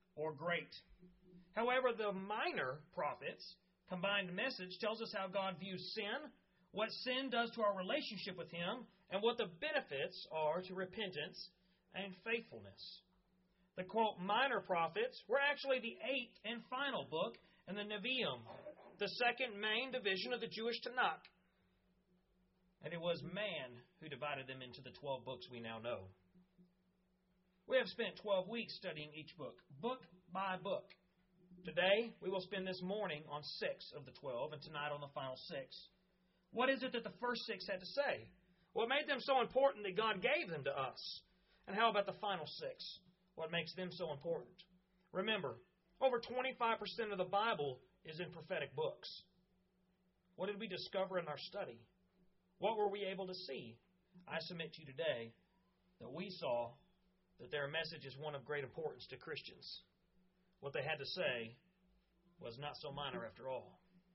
or great. However, the minor prophets' combined message tells us how God views sin, what sin does to our relationship with Him, and what the benefits are to repentance and faithfulness. The, quote, minor prophets were actually the eighth and final book in the Nevi'im, the second main division of the Jewish Tanakh. And it was man who divided them into the 12 books we now know. We have spent 12 weeks studying each book by book. Today, we will spend this morning on 6 of the 12, and tonight on the final 6. What is it that the first 6 had to say? What made them so important that God gave them to us? And how about the final 6? What makes them so important? Remember, over 25% of the Bible is in prophetic books. What did we discover in our study? What were we able to see? I submit to you today that we saw that their message is one of great importance to Christians. What they had to say was not so minor after all.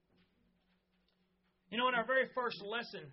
You know, in our very first lesson,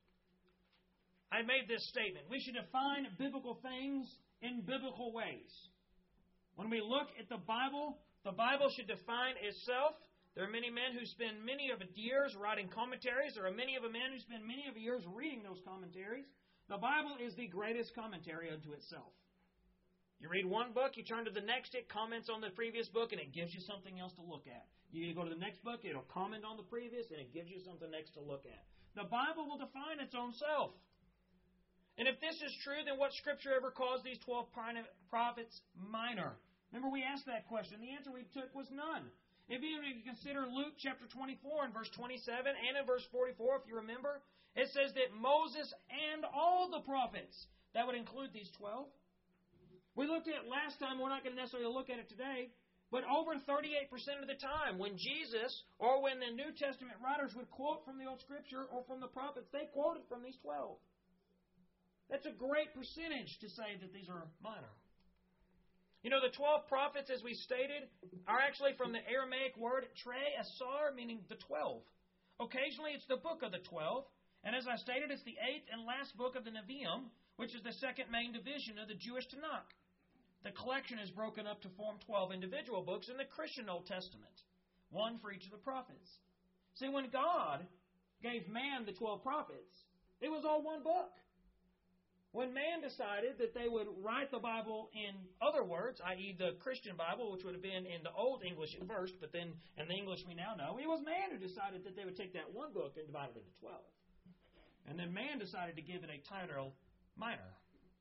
I made this statement. We should define biblical things in biblical ways. When we look at the Bible should define itself. There are many men who spend many of years writing commentaries. There are many of men who spend many of years reading those commentaries. The Bible is the greatest commentary unto itself. You read one book, you turn to the next, it comments on the previous book, and it gives you something else to look at. You go to the next book, it'll comment on the previous, and it gives you something next to look at. The Bible will define its own self. And if this is true, then what Scripture ever calls these 12 prophets minor? Remember, we asked that question. The answer we took was none. If you consider Luke chapter 24 and verse 27 and in verse 44, if you remember, it says that Moses and all the prophets, that would include these 12. We looked at it last time, we're not going to necessarily look at it today, but over 38% of the time when Jesus or when the New Testament writers would quote from the Old Scripture or from the prophets, they quoted from these 12. That's a great percentage to say that these are minor. You know, the 12 prophets, as we stated, are actually from the Aramaic word Trei Asar, meaning the 12. Occasionally, it's the book of the 12. And as I stated, it's the 8th and last book of the Nevi'im, which is the second main division of the Jewish Tanakh. The collection is broken up to form 12 individual books in the Christian Old Testament, one for each of the prophets. See, when God gave man the 12 prophets, it was all one book. When man decided that they would write the Bible in other words, i.e. the Christian Bible, which would have been in the Old English at first, but then in the English we now know, it was man who decided that they would take that one book and divide it into 12. And then man decided to give it a title, minor.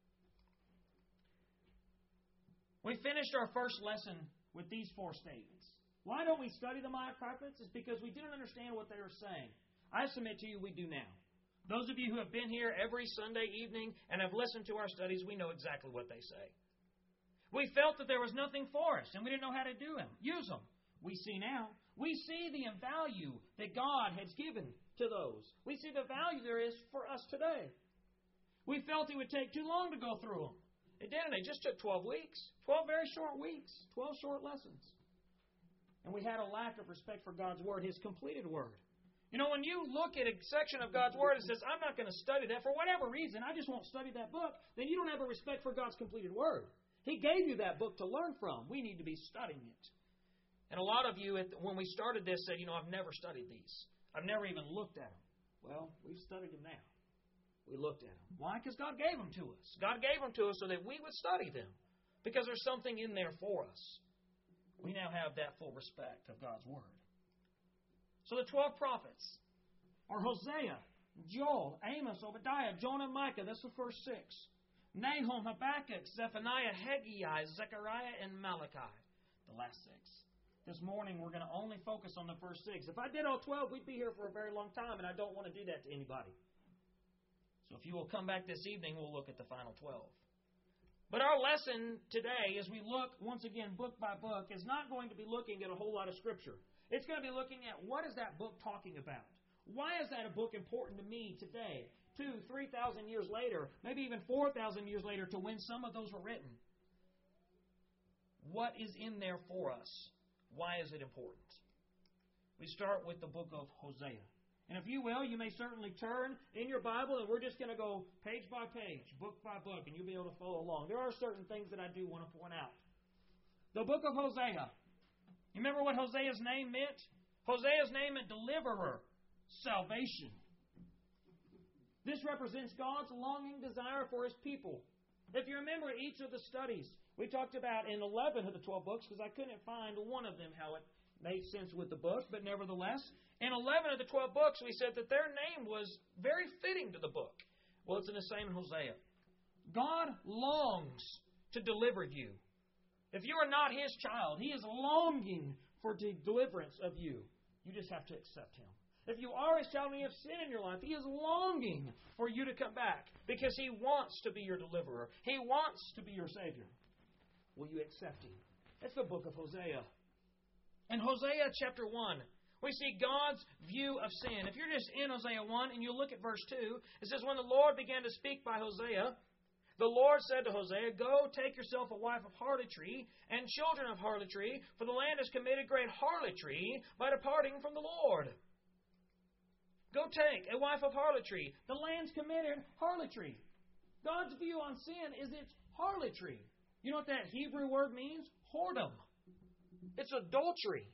We finished our first lesson with these 4 statements. Why don't we study the minor prophets? It's because we didn't understand what they were saying. I submit to you we do now. Those of you who have been here every Sunday evening and have listened to our studies, we know exactly what they say. We felt that there was nothing for us and we didn't know how to use them. We see now. We see the value that God has given to those. We see the value there is for us today. We felt it would take too long to go through them. It didn't. It just took 12 weeks. 12 very short weeks. 12 short lessons. And we had a lack of respect for God's Word, His completed Word. You know, when you look at a section of God's Word and says, I'm not going to study that for whatever reason, I just won't study that book, then you don't have a respect for God's completed Word. He gave you that book to learn from. We need to be studying it. And a lot of you, when we started this, said, I've never studied these. I've never even looked at them. Well, we've studied them now. We looked at them. Why? Because God gave them to us. God gave them to us so that we would study them. Because there's something in there for us. We now have that full respect of God's Word. So the 12 prophets are Hosea, Joel, Amos, Obadiah, Jonah, Micah. That's the first 6. Nahum, Habakkuk, Zephaniah, Haggai, Zechariah, and Malachi. The last 6. This morning we're going to only focus on the first 6. If I did all 12, we'd be here for a very long time, and I don't want to do that to anybody. So if you will come back this evening, we'll look at the final 12. But our lesson today, as we look, once again, book by book, is not going to be looking at a whole lot of Scripture. It's going to be looking at what is that book talking about? Why is that a book important to me today, 2,000, 3,000 years later, maybe even 4,000 years later, to when some of those were written? What is in there for us? Why is it important? We start with the book of Hosea. And if you will, you may certainly turn in your Bible, and we're just going to go page by page, book by book, and you'll be able to follow along. There are certain things that I do want to point out. The book of Hosea. You remember what Hosea's name meant? Hosea's name meant deliverer, salvation. This represents God's longing desire for His people. If you remember each of the studies, we talked about in 11 of the 12 books, because I couldn't find one of them how it made sense with the book, but nevertheless, in 11 of the 12 books, we said that their name was very fitting to the book. Well, it's in the same Hosea. God longs to deliver you. If you are not His child, He is longing for the deliverance of you. You just have to accept Him. If you are His child and you have sin in your life, He is longing for you to come back because He wants to be your deliverer. He wants to be your Savior. Will you accept Him? That's the book of Hosea. In Hosea chapter 1, we see God's view of sin. If you're just in Hosea 1 and you look at verse 2, it says, "When the Lord began to speak by Hosea, the Lord said to Hosea, Go, take yourself a wife of harlotry and children of harlotry, for the land has committed great harlotry by departing from the Lord." Go take a wife of harlotry. The land's committed harlotry. God's view on sin is it's harlotry. You know what that Hebrew word means? Whoredom. It's adultery.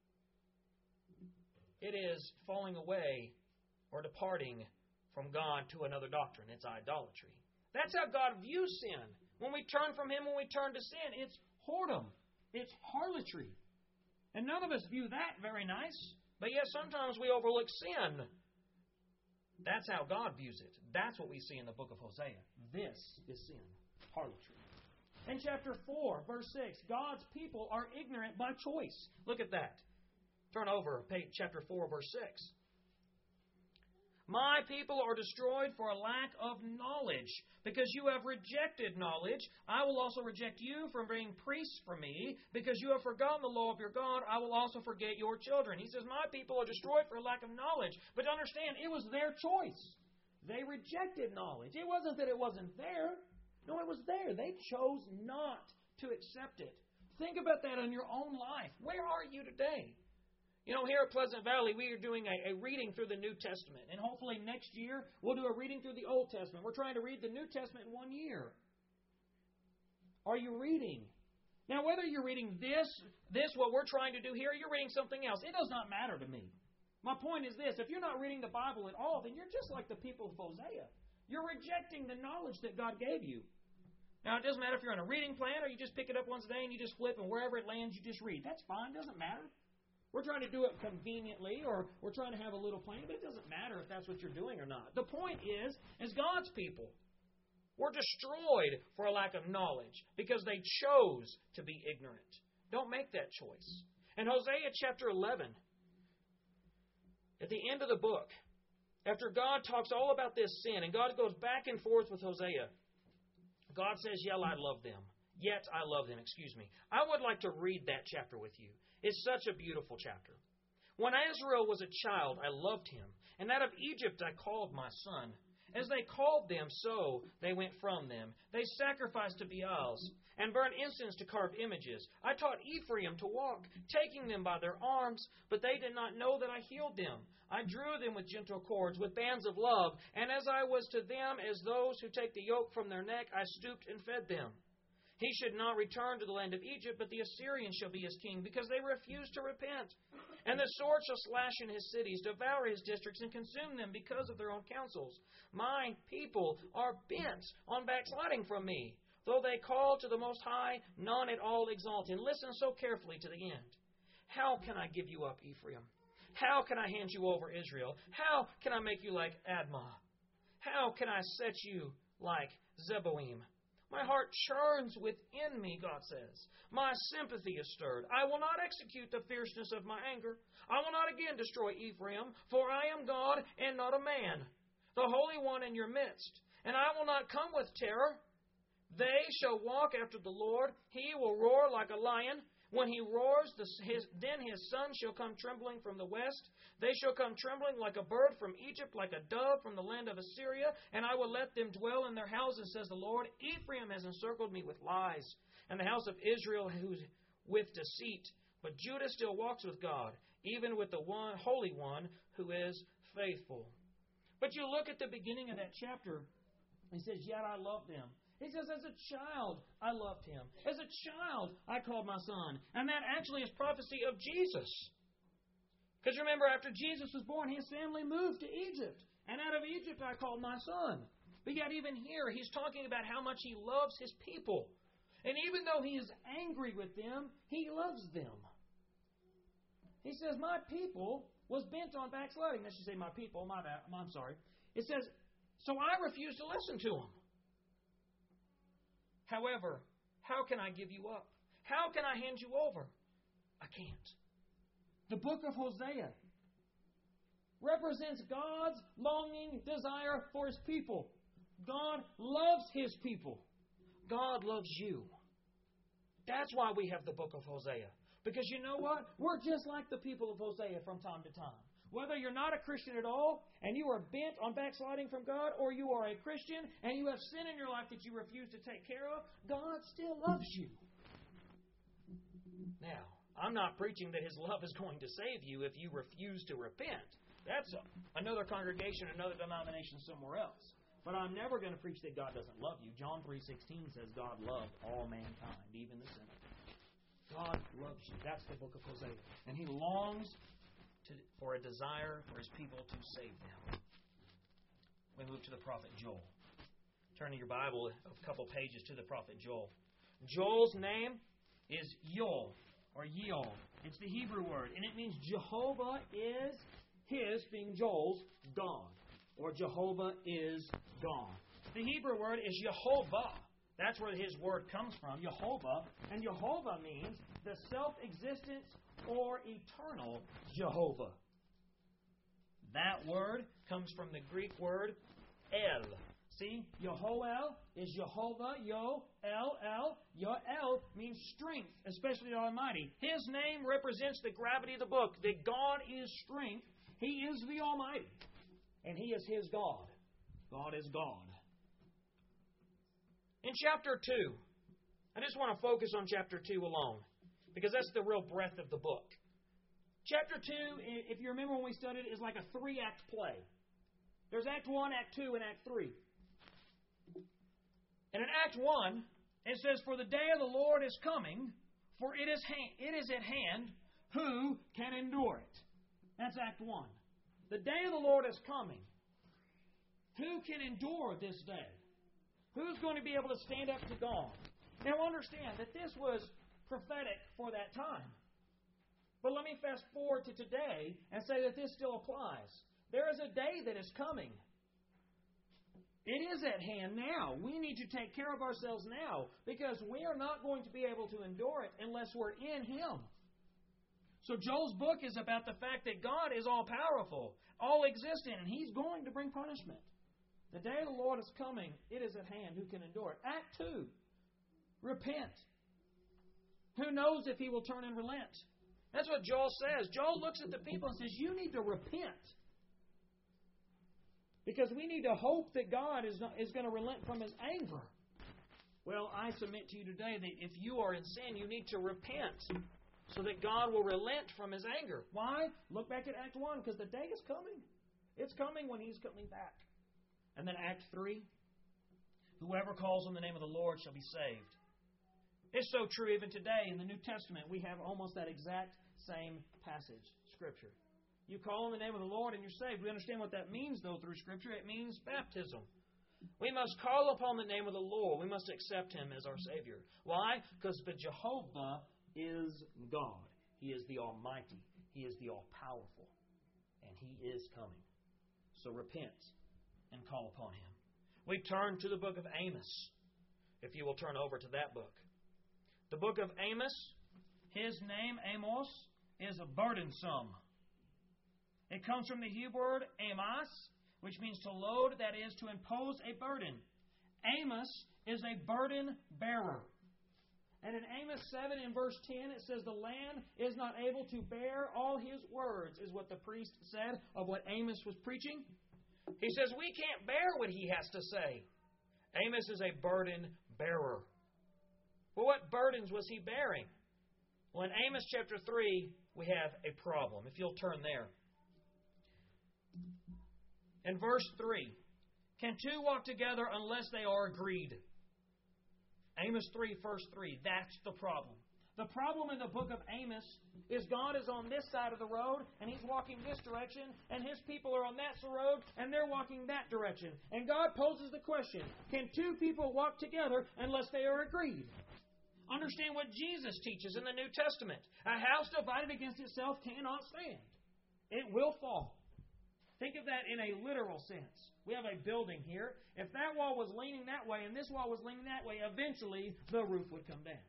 It is falling away or departing from God to another doctrine. It's idolatry. That's how God views sin. When we turn from Him, when we turn to sin, it's whoredom. It's harlotry. And none of us view that very nice. But yet sometimes we overlook sin. That's how God views it. That's what we see in the book of Hosea. This is sin. Harlotry. In chapter 4, verse 6, God's people are ignorant by choice. Look at that. Turn over, chapter 4, verse 6. "My people are destroyed for a lack of knowledge. Because you have rejected knowledge, I will also reject you from being priests for me. Because you have forgotten the law of your God, I will also forget your children." He says, my people are destroyed for a lack of knowledge. But understand, it was their choice. They rejected knowledge. It wasn't that it wasn't there. No, it was there. They chose not to accept it. Think about that in your own life. Where are you today? You know, here at Pleasant Valley, we are doing a reading through the New Testament. And hopefully next year, we'll do a reading through the Old Testament. We're trying to read the New Testament in 1 year. Are you reading? Now, whether you're reading this, what we're trying to do here, or you're reading something else, it does not matter to me. My point is this. If you're not reading the Bible at all, then you're just like the people of Hosea. You're rejecting the knowledge that God gave you. Now, it doesn't matter if you're on a reading plan or you just pick it up once a day and you just flip, and wherever it lands, you just read. That's fine. It doesn't matter. We're trying to do it conveniently, or we're trying to have a little plan, but it doesn't matter if that's what you're doing or not. The point is God's people were destroyed for a lack of knowledge because they chose to be ignorant. Don't make that choice. In Hosea chapter 11, at the end of the book, after God talks all about this sin, and God goes back and forth with Hosea, God says, Yet I love them. I would like to read that chapter with you. It's such a beautiful chapter. "When Israel was a child, I loved him, and out of Egypt I called my son. As they called them, so they went from them. They sacrificed to Baals and burned incense to carved images. I taught Ephraim to walk, taking them by their arms, but they did not know that I healed them. I drew them with gentle cords, with bands of love, and as I was to them as those who take the yoke from their neck, I stooped and fed them. He should not return to the land of Egypt, but the Assyrians shall be his king, because they refuse to repent. And the sword shall slash in his cities, devour his districts, and consume them because of their own counsels. My people are bent on backsliding from me. Though they call to the Most High, none at all exalt him." Listen so carefully to the end. "How can I give you up, Ephraim? How can I hand you over, Israel? How can I make you like Admah? How can I set you like Zeboim? My heart churns within me," God says. "My sympathy is stirred. I will not execute the fierceness of my anger. I will not again destroy Ephraim, for I am God and not a man, the Holy One in your midst. And I will not come with terror. They shall walk after the Lord. He will roar like a lion. When he roars, then his son shall come trembling from the west. They shall come trembling like a bird from Egypt, like a dove from the land of Assyria. And I will let them dwell in their houses, says the Lord. Ephraim has encircled me with lies, and the house of Israel with deceit. But Judah still walks with God, even with the Holy One who is faithful." But you look at the beginning of that chapter. He says, "Yet I love them." He says, as a child, I loved him. As a child, I called my son. And that actually is prophecy of Jesus. Because remember, after Jesus was born, his family moved to Egypt. And out of Egypt, I called my son. But yet even here, he's talking about how much he loves his people. And even though he is angry with them, he loves them. He says, my people was bent on backsliding. That should say my people. I'm sorry. It says, so I refuse to listen to them. However, how can I give you up? How can I hand you over? I can't. The book of Hosea represents God's longing desire for His people. God loves His people. God loves you. That's why we have the book of Hosea. Because you know what? We're just like the people of Hosea from time to time. Whether you're not a Christian at all, and you are bent on backsliding from God, or you are a Christian, and you have sin in your life that you refuse to take care of, God still loves you. Now, I'm not preaching that His love is going to save you if you refuse to repent. That's another congregation, another denomination somewhere else. But I'm never going to preach that God doesn't love you. John 3:16 says God loved all mankind, even the sinner. God loves you. That's the book of Hosea. And He longs for a desire for His people to save them. We move to the prophet Joel. Turn in your Bible a couple pages to the prophet Joel. Joel's name is Yoel, or Yeol. It's the Hebrew word, and it means Jehovah is His, being Joel's, God. Or Jehovah is God. The Hebrew word is Yehovah. That's where his word comes from, Yehovah. And Yehovah means the self-existent or eternal Jehovah. That word comes from the Greek word El. See, Yehoel is Jehovah, Yo-El-El. Yo-El means strength, especially the Almighty. His name represents the gravity of the book, that God is strength. He is the Almighty. And He is His God. God is God. In chapter 2, I just want to focus on chapter 2 alone, because that's the real breadth of the book. Chapter 2, if you remember when we studied it, is like a 3-act play. There's Act 1, Act 2, and Act 3. And in Act 1, it says, for the day of the Lord is coming, for it is at hand, who can endure it? That's Act 1. The day of the Lord is coming. Who can endure this day? Who's going to be able to stand up to God? Now understand that this was prophetic for that time. But let me fast forward to today and say that this still applies. There is a day that is coming. It is at hand now. We need to take care of ourselves now, because we are not going to be able to endure it unless we're in Him. So Joel's book is about the fact that God is all-powerful, all-existent, and He's going to bring punishment. The day of the Lord is coming. It is at hand. Who can endure it? Act 2. Repent. Who knows if He will turn and relent? That's what Joel says. Joel looks at the people and says, you need to repent. Because we need to hope that God is going to relent from His anger. Well, I submit to you today that if you are in sin, you need to repent, so that God will relent from His anger. Why? Look back at Act 1, because the day is coming. It's coming when He's coming back. And then Act 3, whoever calls on the name of the Lord shall be saved. It's so true even today in the New Testament. We have almost that exact same passage, Scripture. You call on the name of the Lord and you're saved. We understand what that means, though, through Scripture. It means baptism. We must call upon the name of the Lord. We must accept Him as our Savior. Why? Because the Jehovah is God. He is the Almighty. He is the All-Powerful. And He is coming. So repent and call upon Him. We turn to the book of Amos, if you will turn over to that book. The book of Amos, his name, Amos, is burdensome. It comes from the Hebrew word Amos, which means to load, that is, to impose a burden. Amos is a burden bearer. And in Amos 7 in verse 10, it says, the land is not able to bear all his words, is what the priest said of what Amos was preaching. He says, we can't bear what he has to say. Amos is a burden bearer. Well, what burdens was he bearing? Well, in Amos chapter 3, we have a problem. If you'll turn there. In verse 3, can two walk together unless they are agreed? Amos 3, verse 3. That's the problem. The problem in the book of Amos is God is on this side of the road, and He's walking this direction, and His people are on that road, and they're walking that direction. And God poses the question, can two people walk together unless they are agreed? Understand what Jesus teaches in the New Testament. A house divided against itself cannot stand. It will fall. Think of that in a literal sense. We have a building here. If that wall was leaning that way and this wall was leaning that way, eventually the roof would come down.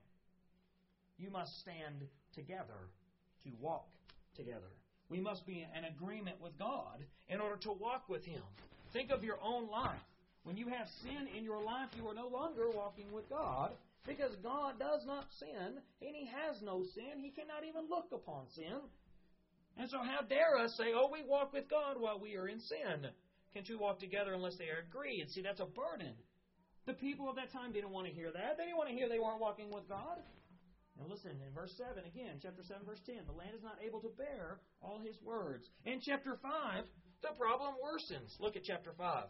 You must stand together to walk together. We must be in agreement with God in order to walk with Him. Think of your own life. When you have sin in your life, you are no longer walking with God because God does not sin and He has no sin. He cannot even look upon sin. And so how dare us say, oh, we walk with God while we are in sin? Can two walk together unless they are agreed? See, that's a burden. The people of that time didn't want to hear that. They didn't want to hear they weren't walking with God. Now listen, in verse 7, again, chapter 7, verse 10, the land is not able to bear all His words. In chapter 5, the problem worsens. Look at chapter 5.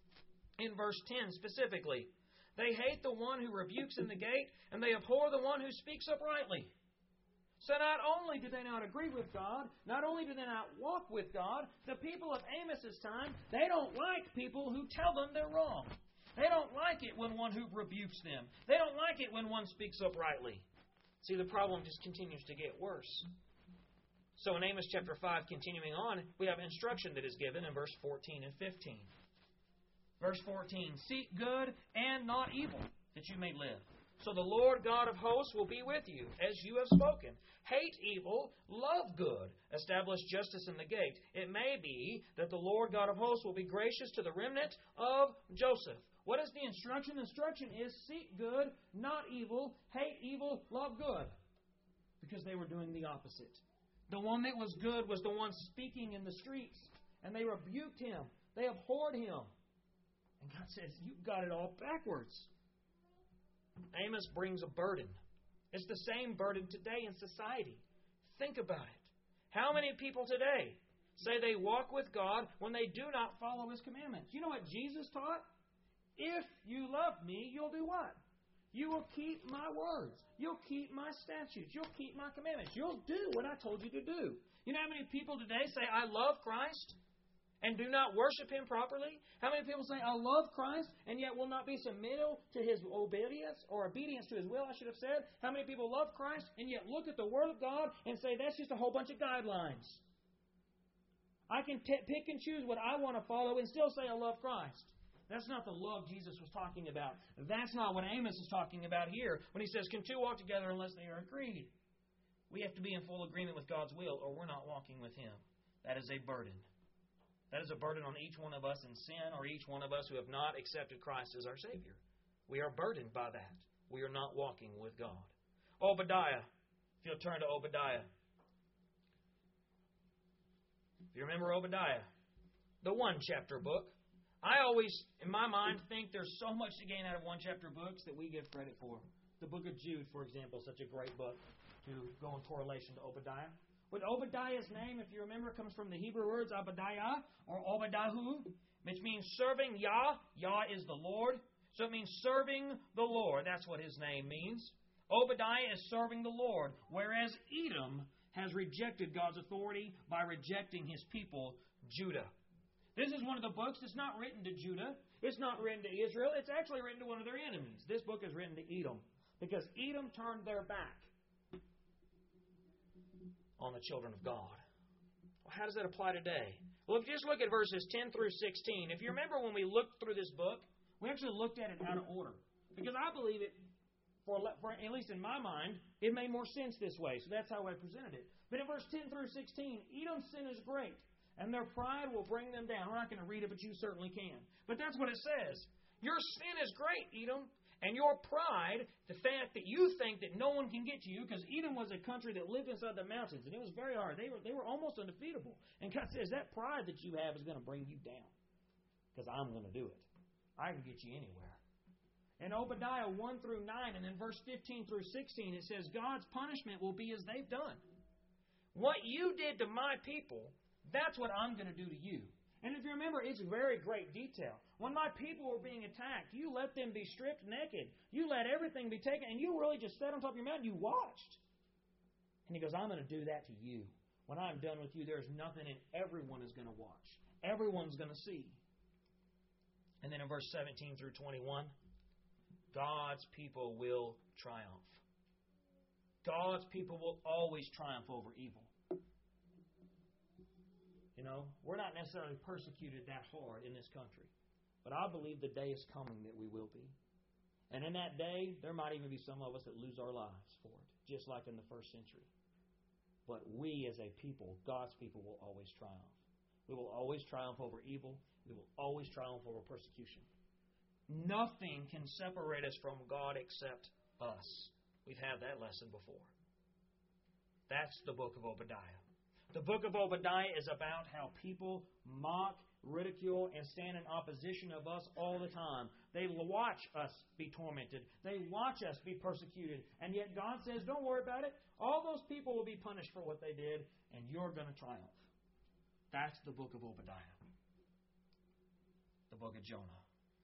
In verse 10 specifically, they hate the one who rebukes in the gate, and they abhor the one who speaks uprightly. So not only do they not agree with God, not only do they not walk with God, the people of Amos's time, they don't like people who tell them they're wrong. They don't like it when one who rebukes them. They don't like it when one speaks uprightly. See, the problem just continues to get worse. So in Amos chapter 5, continuing on, we have instruction that is given in verse 14 and 15. Verse 14, seek good and not evil, that you may live. So the Lord God of hosts will be with you, as you have spoken. Hate evil, love good, establish justice in the gate. It may be that the Lord God of hosts will be gracious to the remnant of Joseph. What is the instruction? The instruction is seek good, not evil, hate evil, love good. Because they were doing the opposite. The one that was good was the one speaking in the streets. And they rebuked him. They abhorred him. And God says, you've got it all backwards. Amos brings a burden. It's the same burden today in society. Think about it. How many people today say they walk with God when they do not follow His commandments? You know what Jesus taught? If you love me, you'll do what? You will keep my words. You'll keep my statutes. You'll keep my commandments. You'll do what I told you to do. You know how many people today say, I love Christ, and do not worship Him properly? How many people say, I love Christ, and yet will not be submitted to His obedience, or obedience to His will, I should have said? How many people love Christ, and yet look at the Word of God and say, that's just a whole bunch of guidelines? I can pick and choose what I want to follow and still say I love Christ. That's not the love Jesus was talking about. That's not what Amos is talking about here when he says, can two walk together unless they are agreed? We have to be in full agreement with God's will, or we're not walking with Him. That is a burden. That is a burden on each one of us in sin, or each one of us who have not accepted Christ as our Savior. We are burdened by that. We are not walking with God. Obadiah. If you'll turn to Obadiah. If you remember Obadiah, the one-chapter book. I always, in my mind, think there's so much to gain out of one-chapter books that we give credit for. The book of Jude, for example, is such a great book to go in correlation to Obadiah. But Obadiah's name, if you remember, comes from the Hebrew words Obadiah or Obadahu, which means serving Yah. Yah is the Lord. So it means serving the Lord. That's what his name means. Obadiah is serving the Lord, whereas Edom has rejected God's authority by rejecting His people, Judah. This is one of the books that's not written to Judah. It's not written to Israel. It's actually written to one of their enemies. This book is written to Edom because Edom turned their back on the children of God. Well, how does that apply today? Well, if you just look at verses 10 through 16, if you remember when we looked through this book, we actually looked at it out of order. Because I believe it, for at least in my mind, it made more sense this way. So that's how I presented it. But in verse 10 through 16, Edom's sin is great. And their pride will bring them down. We're not going to read it, but you certainly can. But that's what it says. Your sin is great, Edom. And your pride, the fact that you think that no one can get to you, because Edom was a country that lived inside the mountains, and it was very hard. They were almost undefeatable. And God says, that pride that you have is going to bring you down. Because I'm going to do it. I can get you anywhere. In Obadiah 1 through 9, and in verse 15 through 16, it says, God's punishment will be as they've done. What you did to my people, that's what I'm going to do to you. And if you remember, it's very great detail. When my people were being attacked, you let them be stripped naked. You let everything be taken, and you really just sat on top of your mountain. You watched. And He goes, I'm going to do that to you. When I'm done with you, there's nothing, and everyone is going to watch. Everyone's going to see. And then in verse 17 through 21, God's people will triumph. God's people will always triumph over evil. You know, we're not necessarily persecuted that hard in this country. But I believe the day is coming that we will be. And in that day, there might even be some of us that lose our lives for it, just like in the first century. But we as a people, God's people, will always triumph. We will always triumph over evil. We will always triumph over persecution. Nothing can separate us from God except us. We've had that lesson before. That's the book of Obadiah. The book of Obadiah is about how people mock, ridicule, and stand in opposition of us all the time. They watch us be tormented. They watch us be persecuted. And yet God says, don't worry about it. All those people will be punished for what they did, and you're going to triumph. That's the book of Obadiah. The book of Jonah.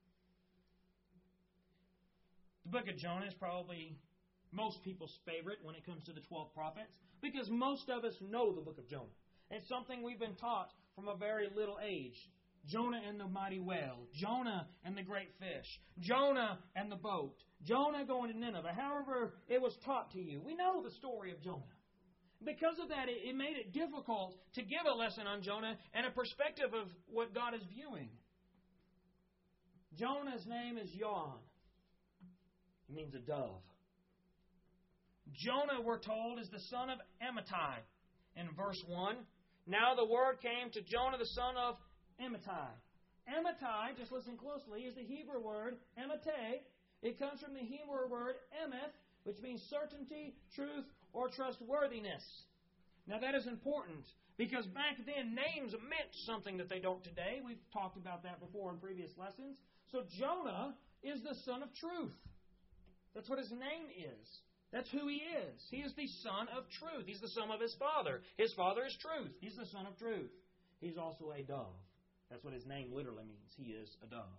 The book of Jonah is probably most people's favorite when it comes to the 12 prophets, because most of us know the book of Jonah. It's something we've been taught from a very little age. Jonah and the mighty whale, Jonah and the great fish, Jonah and the boat, Jonah going to Nineveh. However it was taught to you, we know the story of Jonah. Because of that, it made it difficult to give a lesson on Jonah and a perspective of what God is viewing. Jonah's name is Yon. It means a dove. Jonah, we're told, is the son of Amittai. In verse 1, now the word came to Jonah, the son of Amittai. Amittai, just listen closely, is the Hebrew word emetei. It comes from the Hebrew word emeth, which means certainty, truth, or trustworthiness. Now that is important, because back then names meant something that they don't today. We've talked about that before in previous lessons. So Jonah is the son of truth. That's what his name is. That's who he is. He is the son of truth. He's the son of his father. His father is truth. He's the son of truth. He's also a dove. That's what his name literally means. He is a dove.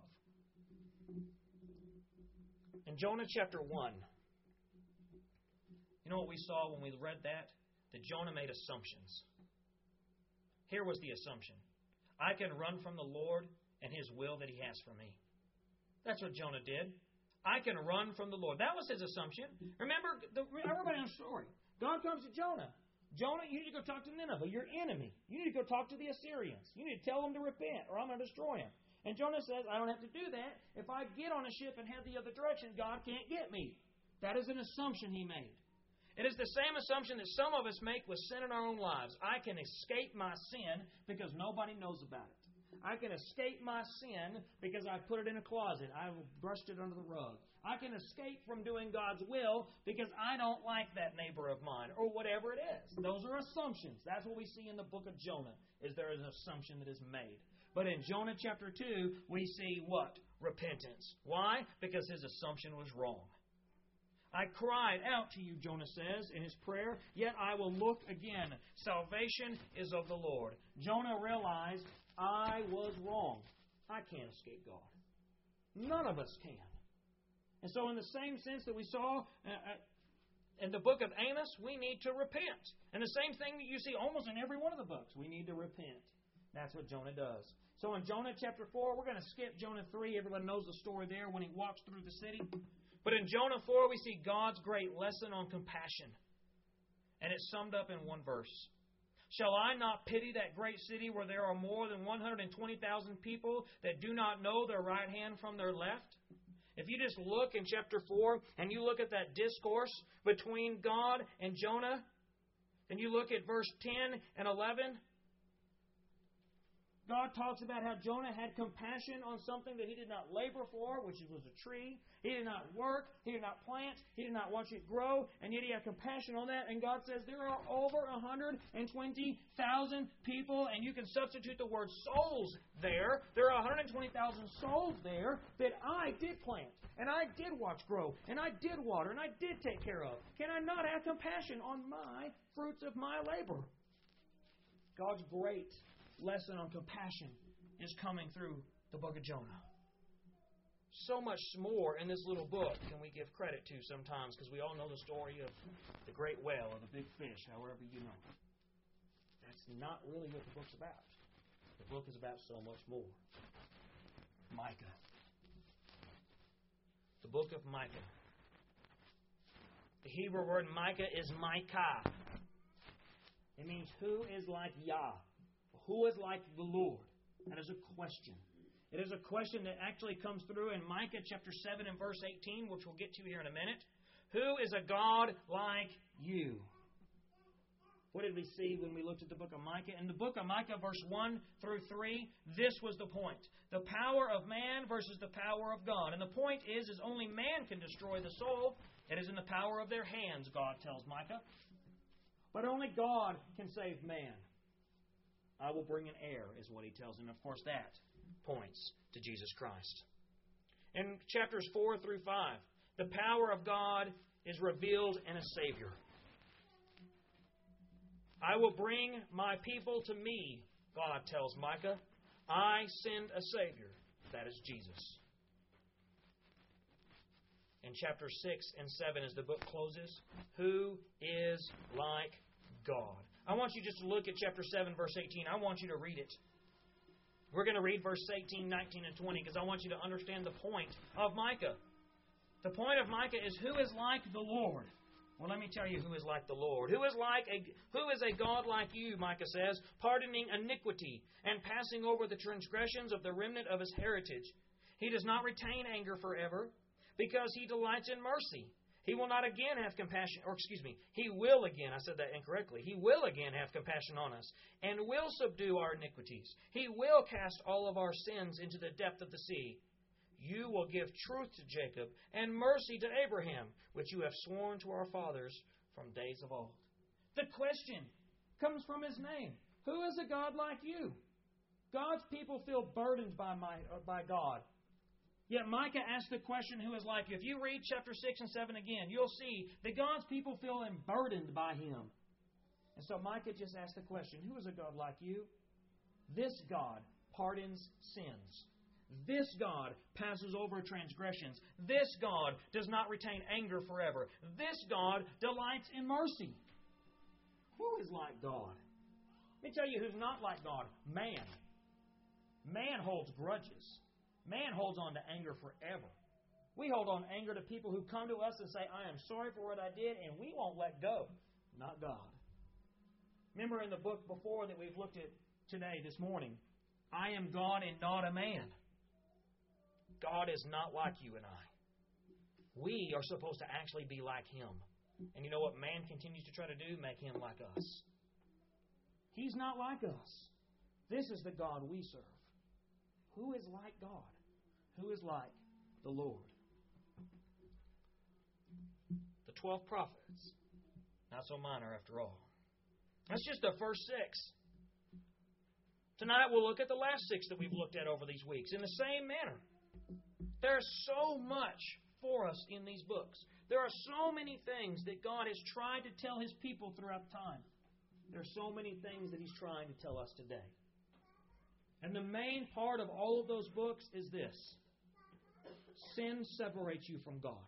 In Jonah chapter 1, you know what we saw when we read that? That Jonah made assumptions. Here was the assumption. I can run from the Lord and His will that He has for me. That's what Jonah did. I can run from the Lord. That was his assumption. Remember, everybody knows the story. God comes to Jonah. Jonah, you need to go talk to Nineveh, your enemy. You need to go talk to the Assyrians. You need to tell them to repent, or I'm going to destroy them. And Jonah says, I don't have to do that. If I get on a ship and head the other direction, God can't get me. That is an assumption he made. It is the same assumption that some of us make with sin in our own lives. I can escape my sin because nobody knows about it. I can escape my sin because I put it in a closet. I've brushed it under the rug. I can escape from doing God's will because I don't like that neighbor of mine, or whatever it is. Those are assumptions. That's what we see in the book of Jonah, is there is an assumption that is made. But in Jonah chapter 2, we see what? Repentance. Why? Because his assumption was wrong. I cried out to you, Jonah says in his prayer, yet I will look again. Salvation is of the Lord. Jonah realized, I was wrong. I can't escape God. None of us can. And so in the same sense that we saw in the book of Amos, we need to repent. And the same thing that you see almost in every one of the books, we need to repent. That's what Jonah does. So in Jonah chapter 4, we're going to skip Jonah 3. Everyone knows the story there when he walks through the city. But in Jonah 4, we see God's great lesson on compassion. And it's summed up in one verse. Shall I not pity that great city where there are more than 120,000 people that do not know their right hand from their left? If you just look in chapter 4 and you look at that discourse between God and Jonah, and you look at verse 10 and 11, God talks about how Jonah had compassion on something that he did not labor for, which was a tree. He did not work. He did not plant. He did not watch it grow. And yet he had compassion on that. And God says there are over 120,000 people, and you can substitute the word souls there. There are 120,000 souls there that I did plant, and I did watch grow, and I did water, and I did take care of. Can I not have compassion on my fruits of my labor? God's great lesson on compassion is coming through the book of Jonah. So much more in this little book than we give credit to sometimes, because we all know the story of the great whale or the big fish, however you know it. That's not really what the book's about. The book is about so much more. Micah. The book of Micah. The Hebrew word Micah is Micah. It means who is like Yah? Who is like the Lord? That is a question. It is a question that actually comes through in Micah chapter 7 and verse 18, which we'll get to here in a minute. Who is a God like you? What did we see when we looked at the book of Micah? In the book of Micah, verse 1 through 3, this was the point. The power of man versus the power of God. And the point is only man can destroy the soul. It is in the power of their hands, God tells Micah. But only God can save man. I will bring an heir, is what he tells him. Of course, that points to Jesus Christ. In chapters 4 through 5, the power of God is revealed in a Savior. I will bring my people to me, God tells Micah. I send a Savior. That is Jesus. In chapter 6 and 7, as the book closes, who is like God? I want you just to look at chapter 7, verse 18. I want you to read it. We're going to read verse 18, 19, and 20 because I want you to understand the point of Micah. The point of Micah is who is like the Lord? Well, let me tell you who is like the Lord. Who is a God like you, Micah says, pardoning iniquity and passing over the transgressions of the remnant of his heritage. He does not retain anger forever because he delights in mercy. He will not again have compassion, he will again, I said that incorrectly. He will again have compassion on us and will subdue our iniquities. He will cast all of our sins into the depth of the sea. You will give truth to Jacob and mercy to Abraham, which you have sworn to our fathers from days of old. The question comes from his name. Who is a God like you? God's people feel burdened by God. Yet Micah asked the question, who is like you? If you read chapter 6 and 7 again, you'll see that God's people feel burdened by him. And so Micah just asked the question, who is a God like you? This God pardons sins. This God passes over transgressions. This God does not retain anger forever. This God delights in mercy. Who is like God? Let me tell you who's not like God. Man. Man holds grudges. Man holds on to anger forever. We hold on to anger to people who come to us and say, I am sorry for what I did, and we won't let go. Not God. Remember in the book before that we've looked at today, this morning, I am God and not a man. God is not like you and I. We are supposed to actually be like Him. And you know what man continues to try to do? Make Him like us. He's not like us. This is the God we serve. Who is like God? Who is like the Lord? The 12 prophets. Not so minor after all. That's just the first 6. Tonight we'll look at the last 6 that we've looked at over these weeks in the same manner. There's so much for us in these books. There are so many things that God has tried to tell His people throughout time. There are so many things that He's trying to tell us today. And the main part of all of those books is this. Sin separates you from God.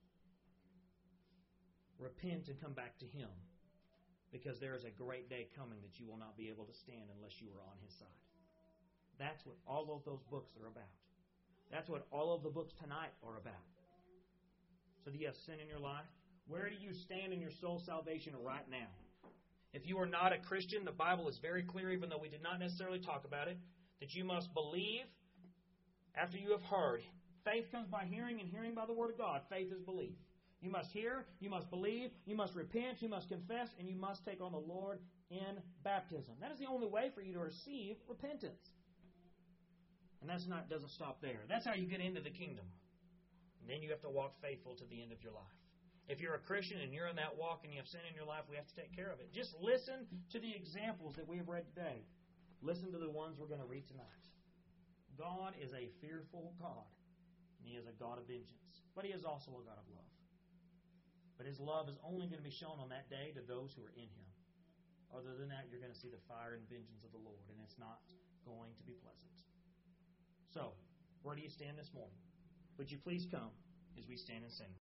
Repent and come back to Him, because there is a great day coming that you will not be able to stand unless you are on His side. That's what all of those books are about. That's what all of the books tonight are about. So do you have sin in your life? Where do you stand in your soul salvation right now? If you are not a Christian, the Bible is very clear, even though we did not necessarily talk about it, that you must believe after you have heard. Faith comes by hearing, and hearing by the Word of God. Faith is belief. You must hear, you must believe, you must repent, you must confess, and you must take on the Lord in baptism. That is the only way for you to receive repentance. And doesn't stop there. That's how you get into the kingdom. And then you have to walk faithful to the end of your life. If you're a Christian and you're in that walk and you have sin in your life, we have to take care of it. Just listen to the examples that we have read today. Listen to the ones we're going to read tonight. God is a fearful God, and He is a God of vengeance. But He is also a God of love. But His love is only going to be shown on that day to those who are in Him. Other than that, you're going to see the fire and vengeance of the Lord, and it's not going to be pleasant. So, where do you stand this morning? Would you please come as we stand and sing?